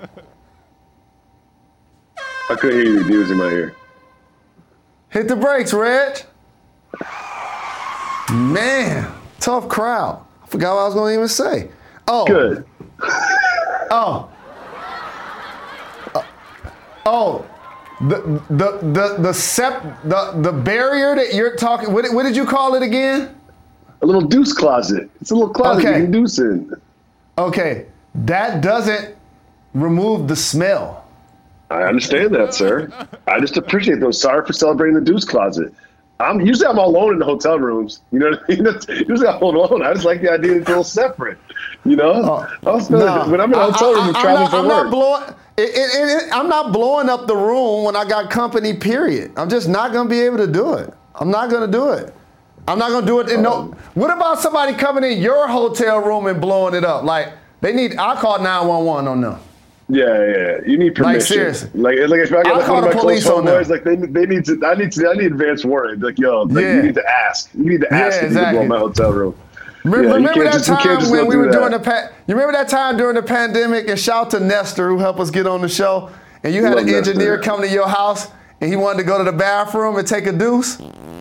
I couldn't hear you. He was in my ear. Hit the brakes, Reg. Man, tough crowd. I forgot what I was going to even say. Oh. Good. Oh. Uh, oh. The the the the sep the the barrier that you're talking. What, what did you call it again? A little deuce closet. It's a little closet Okay. you can deuce in. Okay, that doesn't remove the smell. I understand that, sir. I just appreciate those. Sorry for celebrating the deuce closet. I'm usually I'm alone in the hotel rooms. You know what I mean? Usually I'm alone. I just like the idea it's a little separate. You know? Oh, I was feeling no. when I'm in a hotel room, I'm I'm traveling not, for I'm work. not blowing. It, it, it, it, I'm not blowing up the room when I got company. Period. I'm just not gonna be able to do it. I'm not gonna do it. I'm not gonna do it. In no. What about somebody coming in your hotel room and blowing it up? Like they need. I call nine one one on them. Yeah, yeah. You need permission. Like, seriously. Like, like if I I'll get call one of the my police close on them. homeboys, like they, they need to. I need to. I need advance warning. Like, yo, like, Yeah. you need to ask. You need to ask Yeah, if you can exactly. blow my hotel room. Remember, Yeah, you remember can't that just- you can't time just when go we do were that. doing the pa- you remember that time during the pandemic, and shout to Nestor who helped us get on the show, and you had Love an engineer Nestor. come to your house and he wanted to go to the bathroom and take a deuce.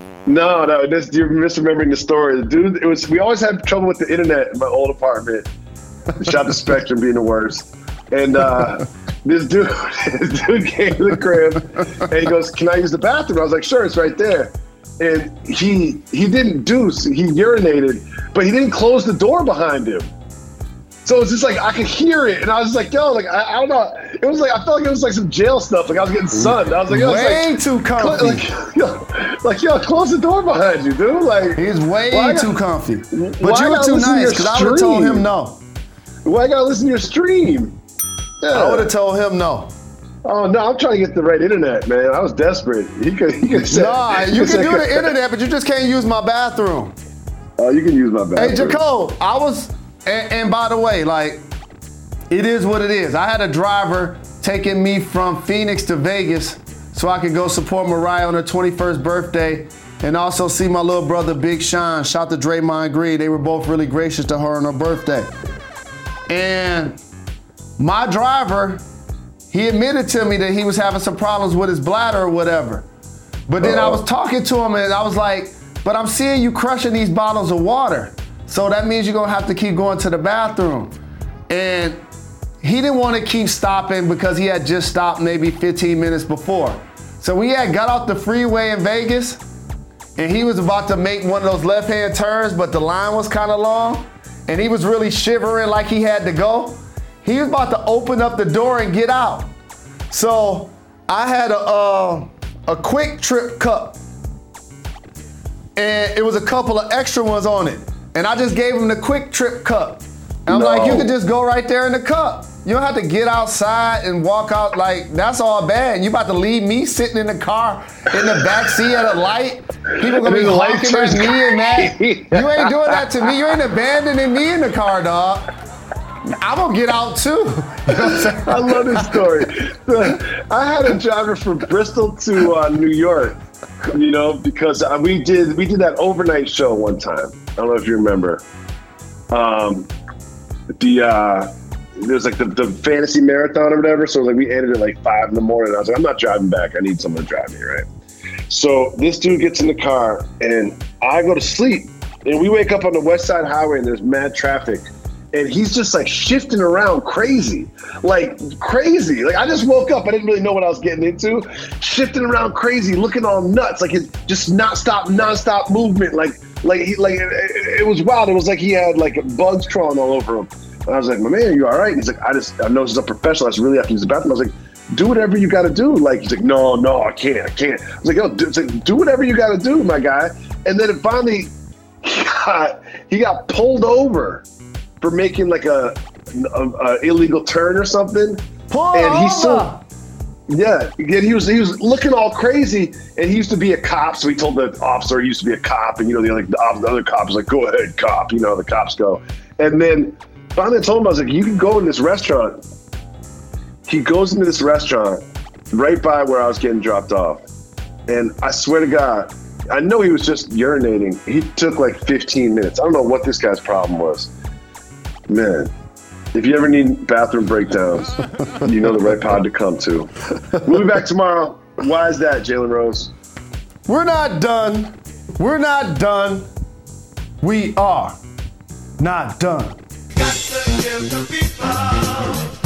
No, no, this, you're misremembering the story. The dude, it was we always had trouble with the internet in my old apartment. Shout to Spectrum being the worst. And uh, this dude, this dude came to the crib and he goes, "Can I use the bathroom?" I was like, "Sure, it's right there." And he he didn't deuce, he urinated, but he didn't close the door behind him. So it's just like I could hear it, and I was just like, "Yo, like I, I don't know." It was like I felt like it was like some jail stuff. Like I was getting sunned. I was like, "Yo, it's Way like, too comfy. Like, yo, like, yo, close the door behind you, dude." Like He's way why I too got- comfy. But why you I were gotta too listen to nice your because I would have told stream? him no. Why I gotta listen to your stream? Yeah. I would have told him no. Oh no, I'm trying to get the right internet, man. I was desperate. He could, he could say, Nah, he you could can say- do the internet, but you just can't use my bathroom. Oh, you can use my bathroom. Hey, Jacob, I was, and, and by the way, like, it is what it is. I had a driver taking me from Phoenix to Vegas so I could go support Mariah on her twenty-first birthday and also see my little brother, Big Sean. Shout to Draymond Green. They were both really gracious to her on her birthday. And my driver, he admitted to me that he was having some problems with his bladder or whatever. But then I was talking to him and I was like, but I'm seeing you crushing these bottles of water. So that means you're gonna have to keep going to the bathroom. And he didn't want to keep stopping because he had just stopped maybe fifteen minutes before. So we had got off the freeway in Vegas and he was about to make one of those left-hand turns, but the line was kind of long and he was really shivering like he had to go. He was about to open up the door and get out. So I had a, uh, a quick trip cup and it was a couple of extra ones on it. And I just gave him the quick trip cup. And I'm No. like, you could just go right there in the cup. You don't have to get outside and walk out like, that's all bad. You about to leave me sitting in the car in the back seat at a light. People gonna And be the light honking turns at me and that. green. You ain't doing that to me. You ain't abandoning me in the car, dog. I'm gonna get out too. You know what I'm saying? I love this story. I had a driver from Bristol to uh, New York, you know, because uh, we did we did that overnight show one time. I don't know if you remember. Um, the uh, there's like the, the fantasy marathon or whatever. So like we ended at like five in the morning. I was like, I'm not driving back. I need someone to drive me, right? So this dude gets in the car and I go to sleep. And we wake up on the West Side Highway and there's mad traffic. And he's just like shifting around crazy, like crazy. Like I just woke up, I didn't really know what I was getting into. Shifting around crazy, looking all nuts, like it's just not stop, non-stop movement, like Like he, like it, it was wild. It was like he had like bugs crawling all over him. And I was like, my man, are you all right? And he's like, I just, I know this is a professional. I just really have to use the bathroom. I was like, do whatever you got to do. Like, he's like, no, no, I can't, I can't. I was like, yo, do, like, do whatever you got to do, my guy. And then it finally, he got, he got pulled over for making like a, a, a illegal turn or something. Pull and over. he's so, yeah, and he was he was looking all crazy. And he used to be a cop, so he told the officer he used to be a cop. And you know, the other, the other cop was like, go ahead, cop. You know, the cops go. And then finally I told him, I was like, you can go in this restaurant. He goes into this restaurant right by where I was getting dropped off. And I swear to God, I know he was just urinating. He took like fifteen minutes. I don't know what this guy's problem was. Man, if you ever need bathroom breakdowns, you know the right pod to come to. We'll be back tomorrow. Why is that, Jalen Rose? We're not done. We're not done. We are not done. Got to give the people